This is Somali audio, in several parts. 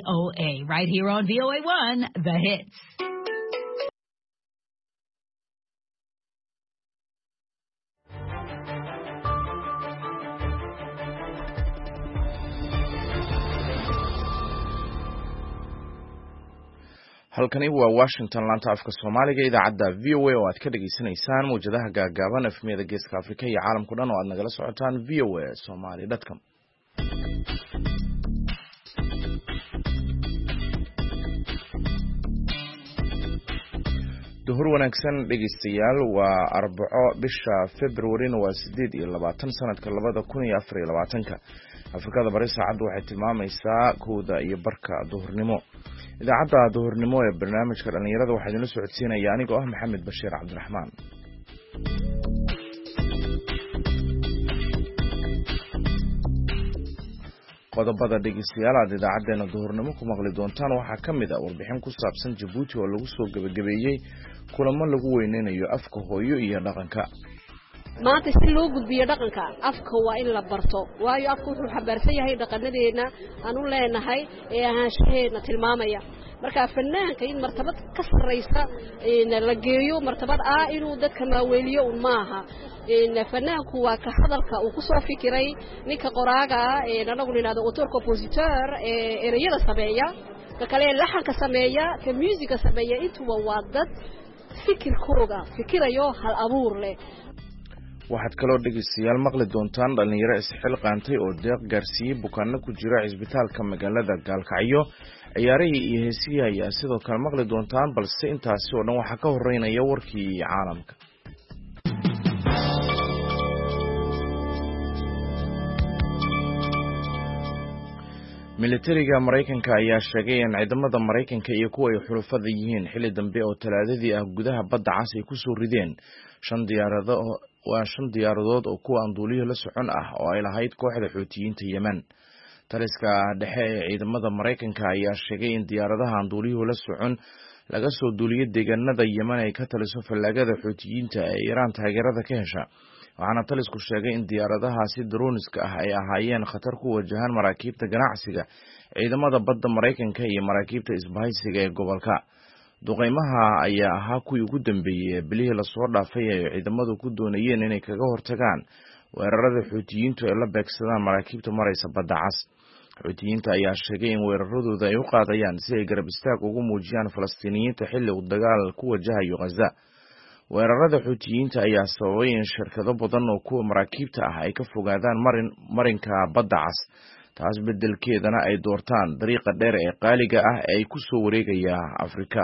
VOA, right here on VOA1, The Hits. halkani waa Washington laanta afka Soomaaliga idaacada VOA oo aad ka dhageysanaysaan muujadaha gaagaaban efmiyada Geeska Afrika iyo caalamka dhan oo aad nagala socotaan voasomali.com. duhur wanaagsan dhegeystayaal waa Arbaco bisha February waa 8 sanadka 2024 Afrikada Bari saacadu waxay tilmaamaysaa 1:00 duhurnimo. idaacada duhurnimo ee barnaamijka dhalinyarada waxaa idin soo codsiinaya aniga oo Maxamed Bashiir Cabdiraxmaan. qodobada dhegeystayaal idaacadeena duhurnimo ku maqli doontaan waxaa kamid ah warbixin ku saabsan Djibouti oo lagu soo gabagabeeyay kulamo lagu weyneynayo afka hooyo iyo dhaqanka. maanta si loo gudbiyo dhaqanka afka waa in la barto waayo afku wuxuu xabaarsan yahay dhaqanadeena aanu leenahay ee ahaanshaheena tilmaamaya marka fanaanka in martabad ka sareysa in la geeyo martabad inuu dadka maaweeliyo maaha in fanaanku waa ka hadalka uu ku soo fikiray ninka qoraaga ee anagu ninaado auteur compositeur ee erayada sameeya kale laxanka sameeya ka music sameeya intuba waa dad fikirayo hal abuur leh. waxaad kaloo dhegeystayaal maqli doontaan dhalinyaro isxil qaantay oo deeq gaarsiiyay bukaanno ku jira isbitaalka magaalada Gaalkacyo. ciyaarihii iyo heesihii ayaa sidoo kale maqli doontaan balse intaasi oo dhan waxaa ka horeynaya warkii caalamka. militariga Mareykanka ayaa sheegay in ciidamada Mareykanka iyo kuwa ay xulafada yihiin xilli dambe oo Talaadadii gudaha badda cas ay ku soo rideen 5 diyaaradood oo kuwa aan duuliyo la socon oo ay lahayd kooxda Xuutiyiinta Yemen. taliska dhexe ee ciidamada Mareykanka ayaa sheegay in diyaaradaha aan duuliyo la socon laga soo duuliyay deegaanada Yemen ay ka taliso fallaagada Xuutiyiinta ee Iran taageerada ka hesha. waxaana talisku sheegay in diyaaradahaasi droniska ay ahaayeen khatar ku wajahan maraakiibta ganacsiga ciidamada badda Mareykanka iyo maraakiibta isbahaysiga ee gobolka. duqeymaha ayaa ahaa kuwii ugu dambeeyay bilihii la soo dhaafay ee ciidamadu ku doonayeen inay kaga hortagaan weerarada Xuutiyiintu ee la beegsadaan maraakiibta maraysa badda cas. Xuutiyiinta ayaa sheegay in weeraradooda ay u qaadayaan si ay garab istaag ugu muujiyaan Falastiiniyiinta xilli uu dagaal ku wajahayo Gaza. weerarada Xuutiyiinta ayaa sababay in shirkado badan oo kuwa maraakiibta ay ka fogaadaan marinka badda cas, taas bedelkeedana ay doortaan dariiqa dheer ee qaaliga ee ay ku soo wareegaya Afrika.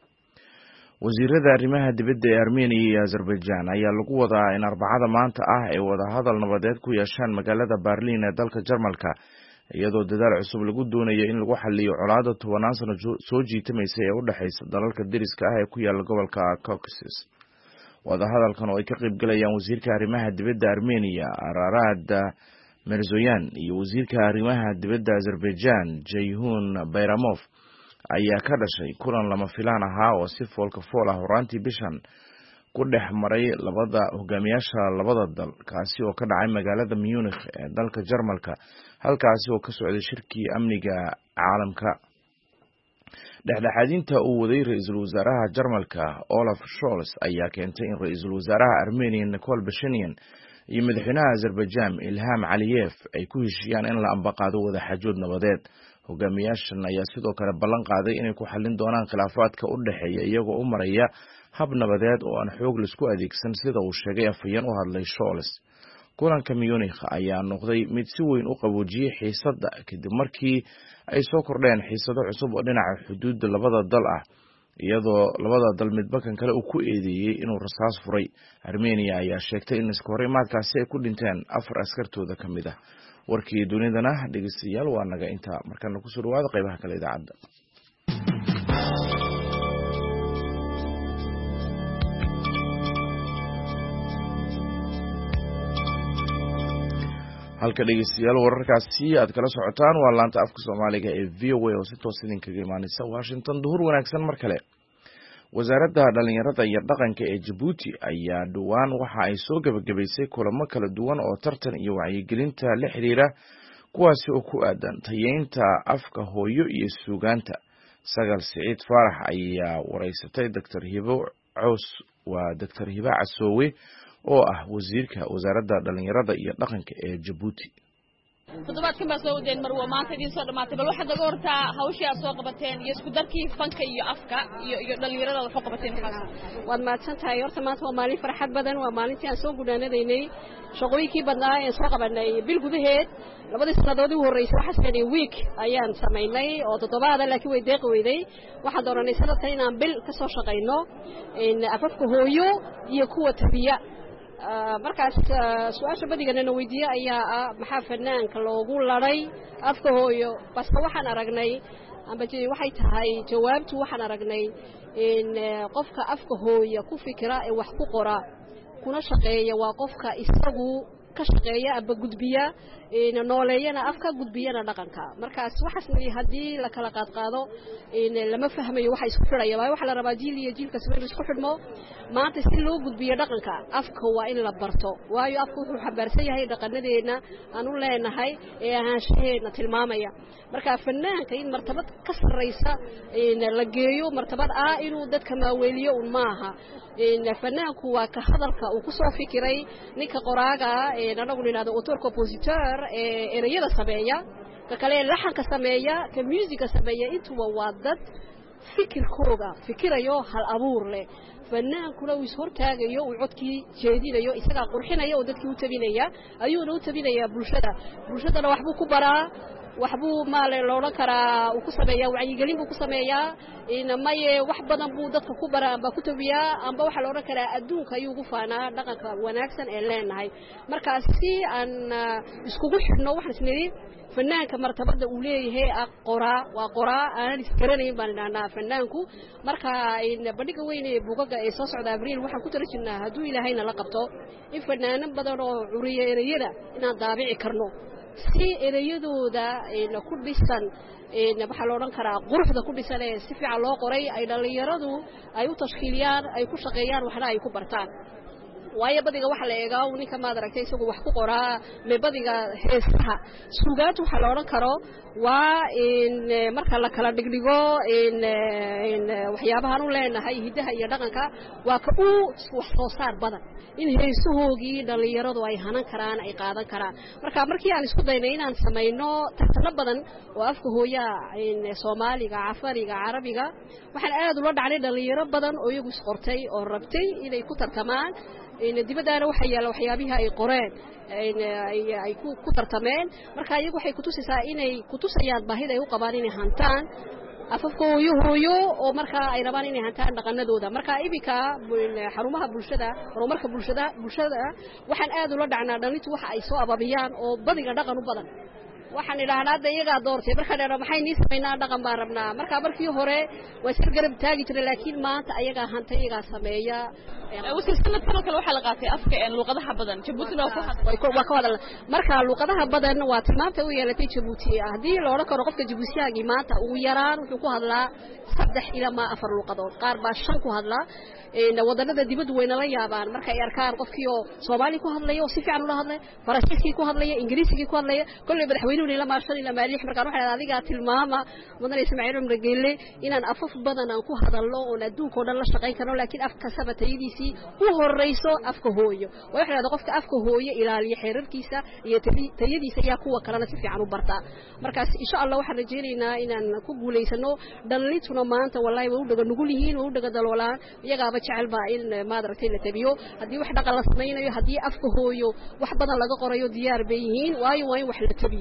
wasiirada arrimaha dibadda ee Armenia iyo Azerbaijan ayaa lagu wadaa in Arbacada maanta ay wada hadal nabadeed ku yeeshaan magaalada Berlin ee dalka Jarmalka, iyadoo dadaal cusub lagu doonayo in lagu xalliyo colaadda 10 sano soo jiitamaysa ee u dhaxaysa dalalka deriska ee ku yaala gobolka Caucasus. wada hadalkan oo ay ka qayb galayaan wasiirka arrimaha dibadda Armenia Ararat Mirzoyan iyo wasiirka arrimaha dibadda Azerbaijan Ceyhun Bayramov ayaa ka dhashay kulan lama filaan oo si foolka fool horaantii bishan ku dhex maray labada hogaamiyaasha labada dal, kaasi oo ka dhacay magaalada Munich ee dalka Jarmalka, halkaasi oo ka socday shirkii amniga caalamka. dhexdhexaadinta uu waday ra'iisul wasaaraha Jarmalka Olaf Scholz ayaa keentay in ra'iisul wasaaraha Armenia Nikol Pashinyan iyo madaxweynaha Azerbaijan Ilham Aliyev ay ku heshiiyaan in la ambaqaado wada xaajood nabadeed. hogaamiyaashan ayaa sidoo kale ballan qaaday inay ku xallin doonaan khilaafaadka u dhaxeeya iyagoo u maraya hab nabadeed oo aan xoog la isku adeegsan, sida uu sheegay afhayeen u hadlay Scholz. kulanka Munich ayaa noqday mid si weyn u qaboojiyay xiisadda kadib markii ay soo kordheen xiisado cusub oo dhinaca xuduudda labada dal iyadoo labada dal midba kan kale uu ku eedeeyay inuu rasaas furay. Armenia ayaa sheegtay in iska horimaadkaasi ay ku dhinteen 4 askartooda kamid ah. warkii dunidana dhegeystayaal waa naga inta markana ku soo dhawaada qaybaha kale idaacada. halka dhegeystayaal wararkaasi aad kala socotaan waa laanta afka Soomaaliga ee VOA oo si toos idinkaga imaanaysa Washington. duhur wanaagsan mar kale. wasaaradda dhalinyarada iyo dhaqanka ee Djibouti ayaa dhawaan waxa ay soo gabagabaysay kulamo kala duwan oo tartan iyo wacyigelinta la xiriira kuwaasi oo ku aadan tayeynta afka hooyo iyo suugaanta. Sagal Siciid Faarax ayaa wareysatay Dr. Hibo Casoowe oo ah wasiirka wasaaradda dhalinyarada iyo dhaqanka ee Djibouti. toddobaadkan baa soo wadeen mar waa maanta idin soo dhamaatay bal waxaad naga hortaa hawshii aad soo qabateen iyo isku darkii fanka iyo afka iyo dhalinyarada wax ku qabateen waad mahadsantahay horta maanta waa maalin farxad badan waa maalintii aan soo gudaanaynay shaqooyinkii badnaa ee soo qabanay bil gudaheed labadii sanadood ugu horeysay waxa sameeyay week ayaan sameynay oo toddobaad laakiin way deeq weyday waxaan dooranay sanadkan inaan bil ka soo shaqeyno in afafka hooyo iyo kuwa tabiya markaas su'aasha badigana weydiiyay ayaa maxaa fanaanka loogu laray afka hooyo bas waxaan aragnay waxay tahay jawaabtu waxaan aragnay in qofka afka hooyo ku fikira ee wax ku qora kuna shaqeeya waa qofka isagu ka shaqeeya aba gudbiya in nooleeyana afka gudbiyana dhaqanka markaas waxaasna hadii la kala qaado in lama fahmayo waxa isku xiraya waxa la rabaa jiil iyo jiilka si isku xidhmo maanta si loo gudbiyo dhaqanka afka waa in la barto waayo afku wuxuu xabaarsan yahay dhaqanadeena aanu leenahay ee ahaanshaheena tilmaamaya marka fanaanka in martabad ka sareysa in la geeyo martabad inuu dadka maaweeliyo maaha in fanaanku waa ka hadalka uu ku soo fikiray ninka qoraaga ee anagu ninaado auteur compositeur ee erayada sameeya ka kale laxanka sameeya ka music sameeya intuba waa dad fikirayo hal abuur leh fanaankuna uu hortaagayo uu codkii jeedinayo isaga qurxinayo oo dadkii u tabinaya ayuuna u tabinaya bulshadana waxbuu ku baraa waxbuu maale loola karaa uu ku sameeyaa wacyigelin buu ku sameeyaa in maye wax badan buu dadka ku baraa amba ku tabiyaa amba waxa loola karaa adduunka ayuu ugu faanaa dhaqanka wanaagsan ee leenahay markaas si aan iskugu xidhno waxaan isniri fanaanka martabada uu leeyahay qoraa aan isgaranayn baan dhahnaa fanaanku marka in bandhiga weyn ee buugaga ee soo socda Abriil waxaan ku tarjinaa haduu Ilaahayna la qabto in fanaanan badan oo curiye erayada inaan daabici karno si erayadooda ku dhisan waxa loo oran karaa quruxda ku dhisan ee si fiican loo qoray ay dhalinyaradu ay u tashkiiliyaan ay ku shaqeeyaan waxna ay ku bartaan waayo badiga waxa la eegaa ninka ma aragtay isagu wax ku qoraa badiga heesaha suugaanta waxa la oran karo waa in marka la kala dhigdhigo in waxyaabahan u leenahay hidaha iyo dhaqanka waa ka wax soo saar badan in heesahoogii dhalinyaradu ay hanan karaan ay qaadan karaan markii aan isku daynay inaan sameeyno tartan badan oo afka hooya in Soomaaliga Afariga Carabiga waxaan aad ula dhacnay dhalinyaro badan oo iyagu isqortay oo rabtay inay ku tartamaan in dibadana waxa yaala waxyaabaha ay qoreen ay ku tartameen marka iyagu waxay ku tusaysaa inay ku tusayaan baahida ay u qabaan inay hantaan afafka hooyo oo marka ay rabaan inay hantaan dhaqanadooda marka ibika xarumaha bulshada horumarka bulshada waxaan aad ula dhacnaa dhalintu waxa ay soo ababiyaan oo badiga dhaqan u badan waxaan ilaahnaa iyaga doortay marka dheer maxay nii sameynaa dhaqan baan rabnaa markii hore way sir garab taagi jiray laakiin maanta ayaga hantay iyaga sameeya sanad kale waxa la qaatay afka ee luqadaha badan Djibouti waa ku hadal marka luqadaha badan waa tilmaamta u yeelatay Djibouti hadii loo karo qofka Djiboutiyaagi maanta ugu yaraan wuxuu ku hadlaa 3 ilaa 4 luqadood qaar baa 5 ku hadlaa wadannada dibadda wayna la yaabaan marka ay arkaan qofkii oo Soomaali ku hadlayo si fiican u hadlay Faransiiski ku hadlay Ingiriisi ku hadlay kulli madaxweynuhu ila maarsan ila maalix marka waxa adiga tilmaama mudan Ismaaciil Umar Geelle inaan afaf badan aan ku hadalno oo adduunka oo dhan la shaqeyn karno laakiin afka sabataydiisi u horeyso afka hooyo waxa la qofka afka hooyo ilaaliyo xeerarkiisa iyo tayadiisa ayaa kuwa kalena si fiican u barta markaas insha Allah waxaan rajaynaynaa inaan ku guuleysano dhalintuna maanta wallahi way u dhaga nugul yihiin way u dhaga daloolaan iyaga jecel baa in maadartay la tabiyo hadii wax dhaqan la sameeyo hadii afka hooyo wax badan laga qorayo diyaar bay yihiin waayo wax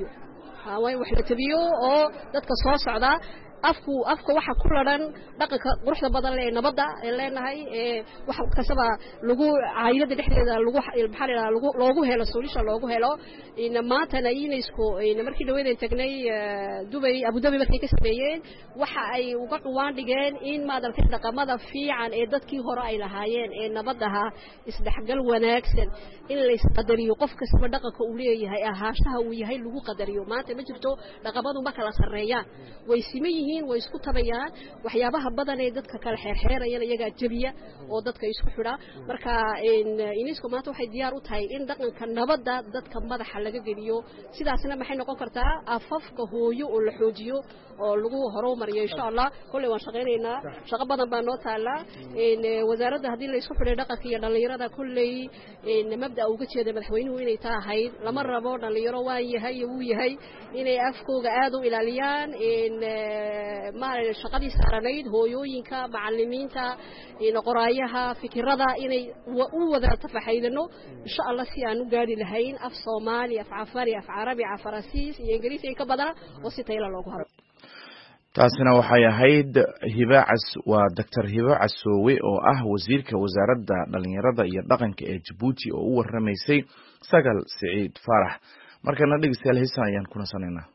la tabiyo oo dadka soo socda afka waxa ku ladan dhaqanka quruxda badan ee nabadda ee leenahay wax kasaba lagu caayilada dhexdeeda lagu loogu helo solution loogu helo in maantana UNESCO in markii dhaweydeen tagnay Dubai Abu Dhabi markay ka sameeyeen waxa ay uga dhawaan dhigeen in maadartay dhaqamada fiican ee dadkii hore ay lahaayeen ee nabadaha isdhaxgal wanaagsan in la isqadariyo qof kasta dhaqanka uu leeyahay ahaashaha uu yahay lagu qadariyo maanta ma jirto dhaqamadu ma kala sareeyaan way siman yihiin way isku tabayaan waxyaabaha badan ee dadka kala xeerxeerayaan iyaga jabiya oo dadka isku xidha marka UNESCO maanta waxay diyaar u tahay in dhaqanka nabadda dadka madaxa laga geliyo sidaasna maxay noqon kartaa afafka hooyo oo la xoojiyo oo lagu horumariyo insha Allah kulli waan shaqeynaynaa shaqo badan baa noo taala wasaaradda hadii la isku xidhay dhaqanka iyo dhalinyarada kulli mabda uga jeeda madaxweynuhu inay tahay lama rabo dhalinyaro waa yahay uu yahay inay afkooga aad u ilaaliyaan ma shaqadii saaranayd hooyooyinka macallimiinta qoraayaha fikirada inay u wada tafaxaydano insha Allah si aan u gaari lahayn af Soomaali af Afari af Carabi af Faransiis iyo Ingiriisi ka badan oo si tayla loogu haro taasina waxay ahayd waa Dr. Hiba Casoowe oo ah wasiirka wasaaradda dhalinyarada iyo dhaqanka ee Djibouti oo u waramaysay Sagal Saciid Farax markana dhageystayaal heesan ayaan kuna saneynaa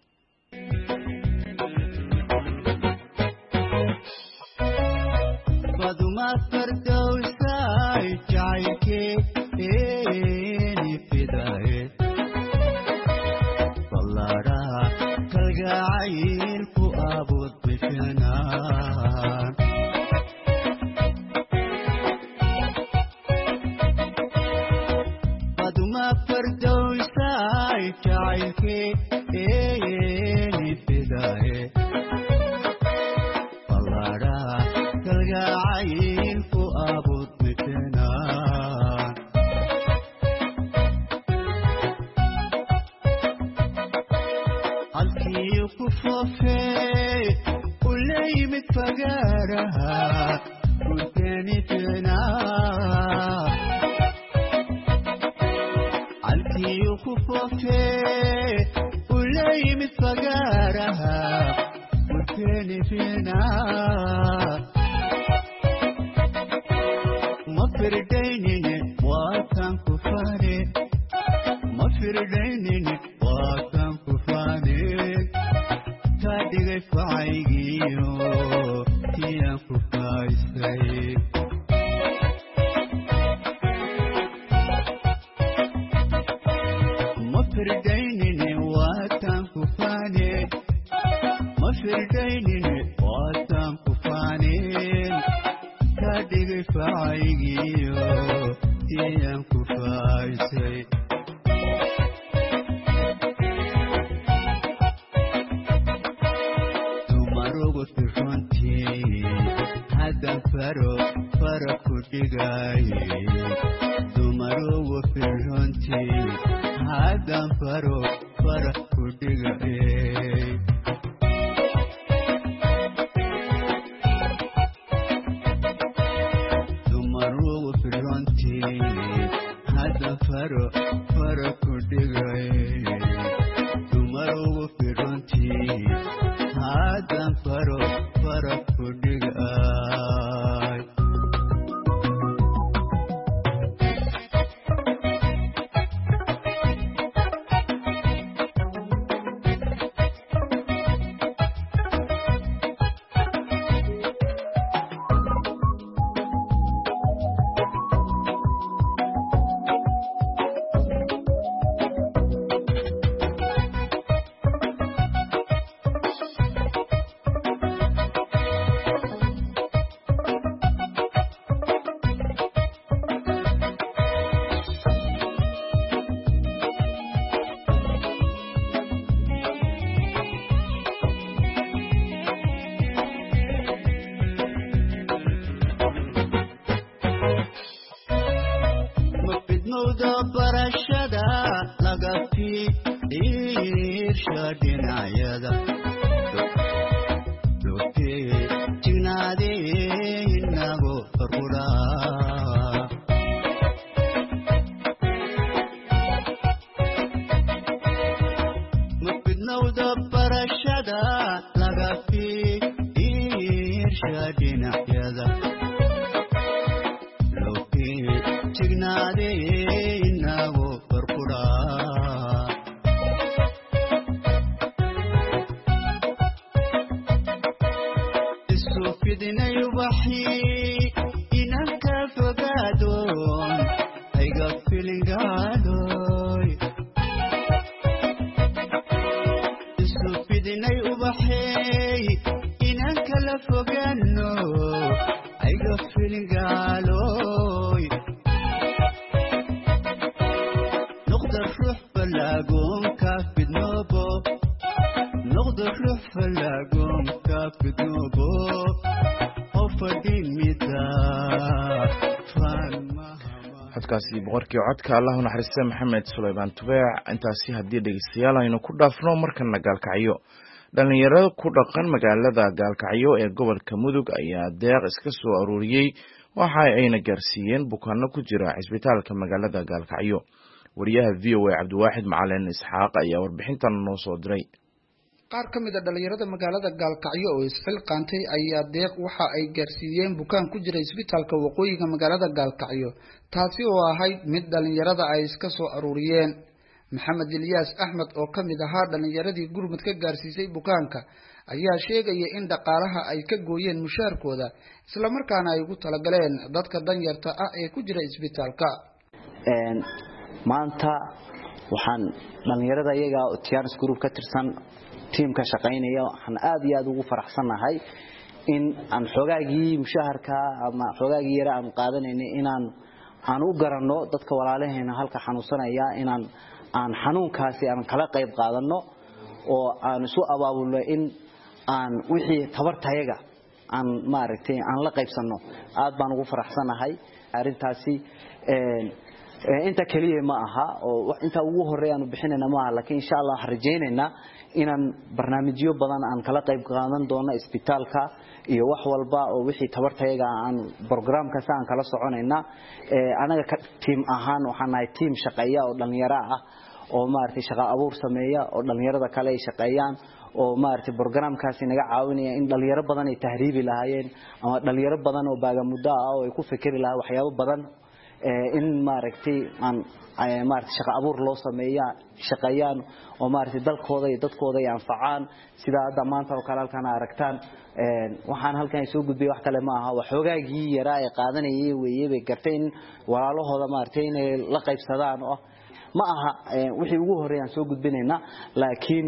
baduma fardowsay jacaylkee eeni fidaye ballaadhaha kalgacaylku abuud bishanaan baduma fardowsay jacaylkee eeni fidaye ballaadhaha kalgacaylku abuud bishanaan halkii ku foofee u la yimid fagaaraha gurteeni fiinaa halkii ku foofee u la yimid fagaaraha gurteeni fiinaa ma firdaynine waataan ku faane ma firdaynine waataan ku faane kaa dhigay facaygiyo tiyaan ku faaysay ma firdaynine waataan ku faane ma firdaynine waataan ku faaneen kaa dhigay facaygiyo tiyaan ku faaysay dumarugu firrontii haddan fara ku dhigaye dumarugu firrontii haddan fara ku dhigaye dumarugu firrontii haddan fara ku dhigaye dumarugu firrontii haddan fara ku dhigay mafidmowda barashada laga fiirsha dhinacyada logtee jignaadee inago farquraa mafidmowda barashada laga fiirsha dhinacyada jignaadee inago farquraa isu fidinay ubaxii inanka fogaadoon hayga filingaadoy isu fidinay ubaxii fogaano ayga filingaaloy noqda ruux balaagoon ka fidnoobo noqda ruux balaagoon ka fidnoobo oo fadhimida codkaasi boqorkii codka allah u naxariista maxamed sulaymaan tubeec intaasi haddii dhegeystayaal aynu ku dhaafno markana gaalkacyo dhalinyarada ku dhaqan magaalada gaalkacyo ee gobolka mudug ayaa deeq iska soo aruuriyey waxa ayna gaarsiiyeen bukaano ku jira cisbitaalka magaalada gaalkacyo wariyaha VOA cabdiwaaxid macalin isxaaq ayaa warbixintan noo soo diray qaar ka mid ah dhalinyarada magaalada gaalkacyo oo isxilqaantay ayaa deeq waxa ay gaarsiiyeen bukaan ku jira isbitaalka waqooyiga magaalada gaalkacyo taasi oo ahayd mid dhalinyarada ay iska soo aruuriyeen maxamed Ilyas Ahmed oo ka mid ahaa dhalinyaradii gurmad ka gaarsiisay bukaanka ayaa sheegaya in dhaqaalaha ay ka gooyeen mushaarkooda isla markaana ay ugu talagaleen dadka danyarta ah ee ku jira isbitaalka maanta waxaan dhalinyarada iyaga Tianis Group ka tirsan teamka shaqeynaya waxaan aad iyo aad ugu faraxsanahay in aan xogaagii mushaharka ama xogaagii yara aan qaadanayna inaan u garanno dadka walaalaheena halka xanuunsanaya inaan xanuunkaasi aan kala qayb qaadano oo aan isu abaabulno in aan wixii tabartayaga aan maaragtay aan la qaybsano aad baan ugu faraxsanahay arintaasi inta kaliya ma aha oo inta ugu horeeyaan bixinayna ma aha laakiin insha Allah rajaynayna inaan barnaamijyo badan aan kala qayb qaadan doono isbitaalka iyo wax walba oo wixii tabartayaga aan barnaamijka saan kala soconayna anaga team ahaan waxaan nahay team shaqeeya oo dhalinyaro ah oo maartay shaqo abuur sameeya oo dhalinyarada kale ay shaqeeyaan oo maartay barnaamijkaasi naga caawinaya in dhalinyaro badan ay tahriibi lahaayeen ama dhalinyaro badan oo baaga muddo ah oo ay ku fikiri lahaa waxyaabo badan in maartay aan maartay shaqo abuur loo sameeyaa shaqeeyaan oo maartay dalkooda iyo dadkooda ay anfacaan sida hadda maanta oo kale halkan aragtaan waxaan halkan soo gudbiyay wax kale ma aha waxoogaagii yaraa ay qaadanayay weeyay garteen walaalahooda maartay inay la qaybsadaan oo ma aha wixii ugu horeeyaan soo gudbinayna laakiin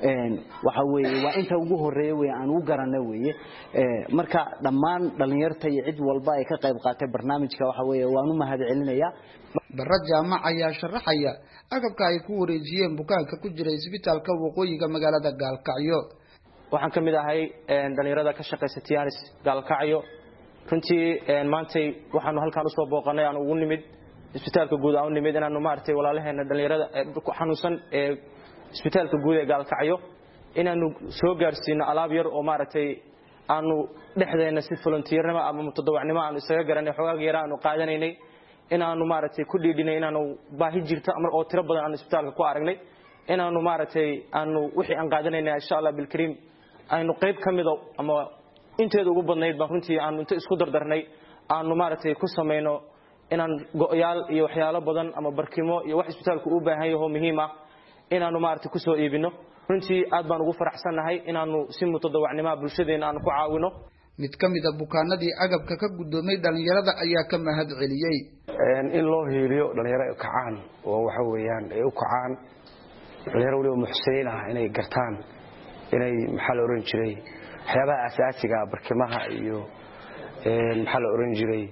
waxa weeye waa inta ugu horeeyay aan u garanay weeye marka dhammaan dhalinyarta iyo cid walba ay ka qayb qaatay barnaamijka waxa weeye waan u mahadcelinaya daraja ma ayaa sharaxaya agabka ay ku wareejiyeen bukaanka ku jira isbitaalka waqooyiga magaalada gaalkacyo waxaan kamid ahay dhalinyarada ka shaqeysay Tianis gaalkacyo runtii maantay waxaanu halkaan u soo booqanay aan ugu nimid isbitaalka guud aan u nimid inaanu maartay walaalaheena dhalinyarada ku xanuunsan ee isbitaalka guud ee gaalkacyo inaanu soo gaarsiino alaab yar oo maartay aanu dhexdeena si volunteernimo ama mutadawacnimo aanu isaga garanay xogaag yar aanu qaadanaynay inaanu maartay ku dhiidhinay inaanu baahi jirto ama oo tiro badan aanu isbitaalka ku aragnay inaanu maartay aanu wixii aan qaadanaynay insha Allah bil kareem aynu qayb kamida ama inteeda ugu badnayd baan runtii aanu inta isku dardarnay aanu maartay ku sameeyno inaan go'yaal iyo waxyaalo badan ama barkimo iyo wax isbitaalku u baahan yahay oo muhiim ah inaanu maartay ku soo iibino runtii aad baan ugu faraxsanahay inaanu si mutadawacnimo bulshadeena aan ku caawino mid kamid ah bukaanadii agabka ka gudoomay dhalinyarada ayaa ka mahad celiyay in loo hiiliyo dhalinyarada kacaan oo waxa weeyaan ay u kacaan dhalinyaro waliba muxsiniin ah inay gartaan inay maxaa la oran jiray waxyaabaha asaasiga barkimaha iyo maxaa la oran jiray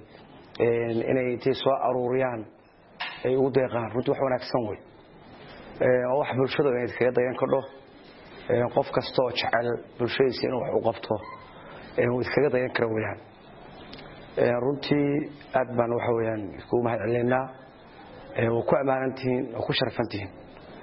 inay intay soo aruuriyaan ay ugu deeqaan runtii wax wanaagsan way oo wax bulshada ay iskaga dayan kadho qof kasta oo jecel bulshadiisa inuu wax u qabto uu iskaga dayan karo weeyaan runtii aad baan waxa weeyaan isku mahad celinaa oo ku amaarantiin oo ku sharfantiin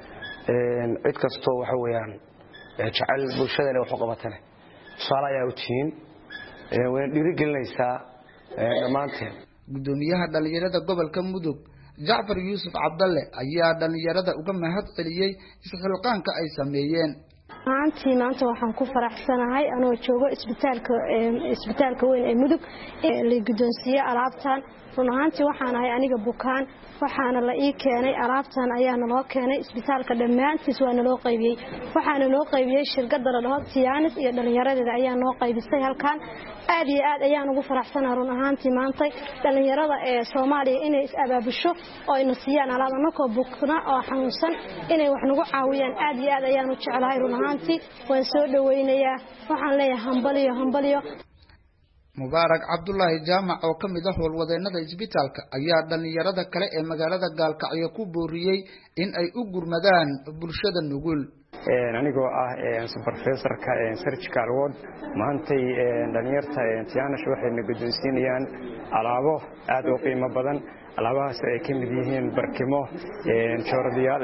cid kasta waxa weeyaan jecel bulshada inay wax u qabatana su'aal ayaa u tihiin way dhiirigelinaysaa dhamaanteen gudoomiyaha dhalinyarada gobolka mudug Jacfar Yusuf Abdalle ayaa dhalinyarada uga mahad celiyay isxilqaanka ay sameeyeen maanta waxaan ku faraxsanahay anoo joogo isbitaalka weyn ee mudug la guddoonsiiyay alaabtan runaantii waxaan ahay aniga bukaan waxaana la ii keenay alaabtan ayaana loo keenay isbitaalka dhammaantiis waana loo qaybiyay waxaana loo qaybiyay shirkadda la dhaho Tianis iyo dhalinyarada ayaa noo qaybisay halkan aad iyo aad ayaan ugu faraxsanahay runaantii maanta dhalinyarada ee Soomaaliya inay is abaabusho oo ay siiyaan alaab anako bukna oo xanuunsan inay wax nagu caawiyaan aad iyo aad ayaan u jecelahay runaantii ahaantii waan soo dhaweynayaa waxaan leeyahay hambaliyo mubaarak cabdullaahi jaamac oo ka mid ah howlwadeennada isbitaalka ayaa dhalinyarada kale ee magaalada gaalkacyo ku booriyey in ay u gurmadaan bulshada nugul anigoo ah supervisorka surgical ward maantay dhalinyarta tiyaanash waxayna guddoonsiinayaan alaabo aad u qiimo badan alaabahaas ay ka mid yihiin barkimo joordiyaal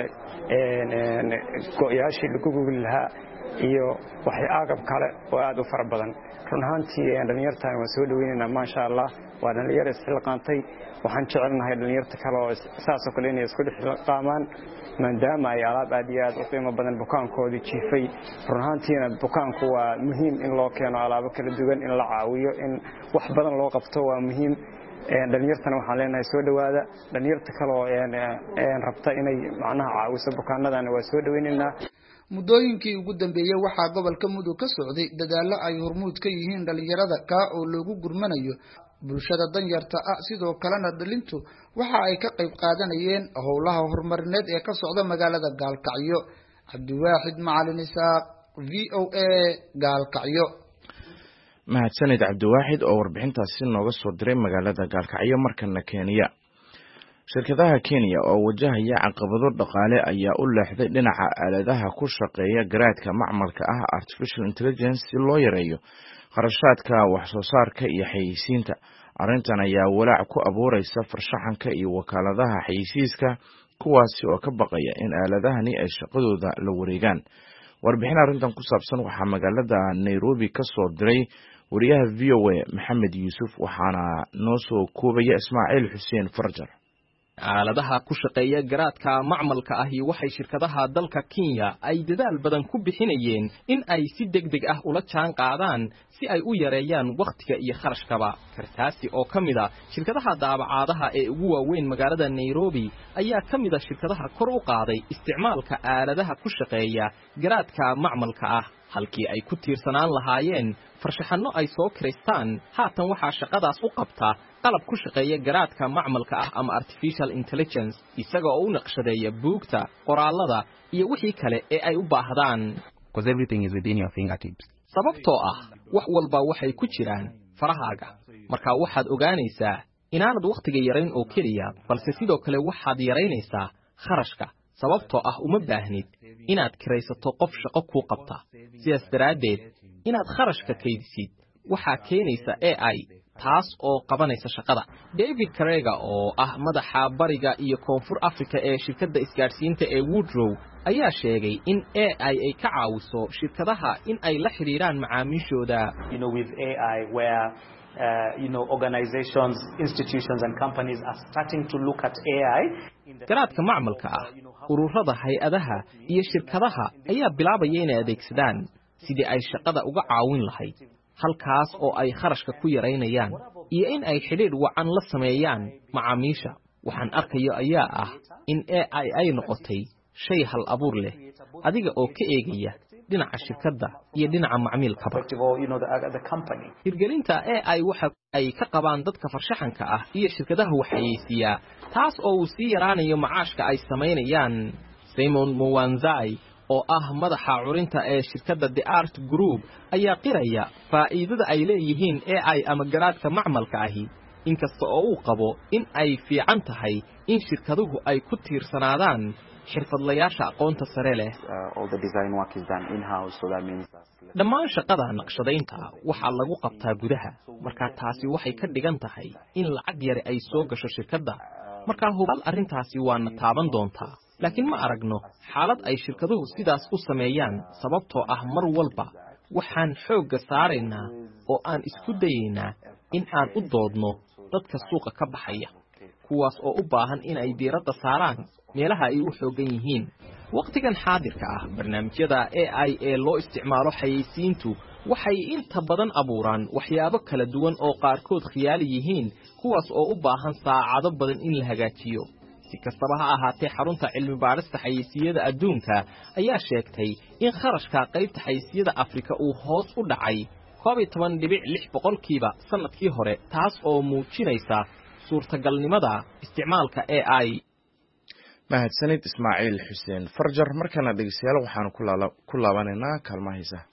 go'yaashii lagu gugi lahaa iyo waxay agab kale oo aad u fara badan run ahaantii dhalinyartan waan soo dhaweynaynaa maasha allah waa dhalinyaro isxilqaantay waxaan jecelnahay dhalinyarta kale oo saasoo kale inay isku dhexqaamaan maadaama ay alaab aad iyo aad u qiimo badan bukaankoodii jiifay run ahaantiina bukaanku waa muhiim in loo keeno alaabo kala duwan in la caawiyo in wax badan loo qabto waa muhiim dhalinyartana waxaan leenahay soo dhawaada dhalinyarta kale oo rabta inay macnaha caawiso bukaanadana waa soo dhaweynaynaa muddooyinkii ugu dambeeyey waxaa gobolka mudug ka socday dadaallo ay hormuud ka yihiin dhalinyarada kaa oo loogu gurmanayo bulshada danyarta ah sidoo kalena dhalintu waxa ay ka qayb qaadanayeen howlaha horumarineed ee ka socda magaalada gaalkacyo cabdiwaaxid macalin isaaq VOA gaalkacyo mahadsanid cabdiwaaxid oo warbixintaasi nooga soo diray magaalada gaalkacyo markana Kenya shirkadaha Kenya oo wajahaya caqabado dhaqaale ayaa u leexday dhinaca aaladaha ku shaqeeya garaadka macmalka ah artificial intelligence si loo yareeyo kharashaadka wax soo saarka iyo xayeysiinta arrintan ayaa walaac ku abuuraysa farshaxanka iyo wakaaladaha xayeysiiska kuwaasi oo ka baqaya in aaladahani ay shaqadooda la wareegaan warbixin arrintan ku saabsan waxaa magaalada Nairobi ka soo diray wariyaha VOA Maxamed Yuusuf waxaana noo soo koobaya Ismaaciil Xuseen Farjar aaladaha ku shaqeeya garaadka macmalka ahi waxay shirkadaha dalka Kenya ay dadaal badan ku bixinayeen in ay si degdeg ah ula jaan qaadaan si ay u yareeyaan waqtiga iyo kharashkaba kartaasi oo kamida shirkadaha daabacaadaha ee ugu waaweyn magaalada Nairobi ayaa kamida shirkadaha kor u qaaday isticmaalka aaladaha ku shaqeeya garaadka macmalka ah halkii ay ku tiirsanaan lahaayeen farshaxanno ay soo kireystaan haatan waxaa shaqadaas u qabta qalab ku shaqeeya garaadka macmalka ah ama artificial intelligence isaga oo u naqshadeeya buugta qoraalada iyo wixii kale ee ay u baahdaan because everything is within your fingertips sababtoo ah wax walba waxay ku jiraan farahaaga marka waxaad ogaanaysaa inaanad waqtiga yarayn oo keliya balse sidoo kale waxaad yaraynaysaa kharashka sababtoo ah uma baahnid inaad kiraysato qof shaqo ku qabta sidaas daraaddeed inaad kharashka kaydisid waxaa keenaysa AI taas oo qabanaysa shaqada David Karega oo ah madaxa bariga iyo koonfur Afrika ee shirkadda isgaarsiinta ee Woodrow ayaa sheegay in AI ay ka caawiso shirkadaha in ay la xiriiraan macaamiishooda with AI where organizations, institutions and companies are starting to look at AI. garaadka macmalka ah ururada hay'adaha iyo shirkadaha ayaa bilaabaya inay adeegsadaan sidii ay shaqada uga caawin lahayd halkaas oo ay kharashka ku yareynayaan iyo in ay xiriir wacan la sameeyaan macaamiisha waxaan arkayo ayaa ah in AI ay noqotay shay hal abuur leh adiga oo ka eegaya dhinaca shirkadda iyo dhinaca macmiilkaba hirgelinta AI waxa ay ka qabaan dadka farshaxanka ah iyo shirkadaha waxayeysiya taas oo uu sii yaraanayo macaashka ay sameynayaan Simon Mwanzai oo ah madaxa curinta ee shirkadda The Art Group ayaa qiraya faa'iidada ay leeyihiin AI ama garaadka macmalka ahi inkasta oo uu qabo in ay fiican tahay in shirkaduhu ay ku tiirsanaadaan xirfadlayaasha aqoonta sare leh dhammaan shaqada naqshadaynta waxaa lagu qabtaa gudaha marka taasi waxay ka dhigan tahay in lacag yar ay soo gasho shirkadda marka hubal arrintaasi waana taaban doontaa laakiin ma aragno xaalad ay shirkaduhu sidaas u sameeyaan sababtoo ah mar walba waxaan xoogga saaraynaa oo aan isku dayaynaa in aan u doodno dadka suuqa ka baxaya kuwaas oo u baahan in ay diiradda saaraan meelaha ay u xoogan yihiin waqtigan xaadirka ah barnaamijyada AI ee loo isticmaalo xayeysiintu waxay inta badan abuuraan waxyaabo kala duwan oo qaarkood khiyaali yihiin kuwaas oo u baahan saacado badan in la hagaajiyo si kastaba ha ahaatee xarunta cilmi baarista xayeysiiyada adduunka ayaa sheegtay in kharashka qaybta xayeysiiyada Afrika uu hoos u dhacay 12.6% sanadkii hore taas oo muujinaysa suurtagalnimada isticmaalka AI mahadsanid Ismaaciil Xuseen Farjar. markana dhegeystayaal waxaan ku laabanaynaa kaalmaha heesaha.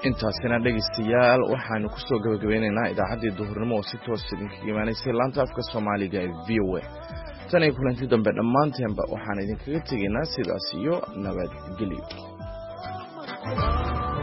intaasina dhegeystayaal waxaanu ku soo gabagabeynaynaa idaacaddii duhurnimo oo si toos idinkaga imaanaysay laanta afka Soomaaliga ee VOA tan iyo kulantii dambe dhammaanteenba waxaan idinkaga tegaynaa sidaas iyo nabadgelyo.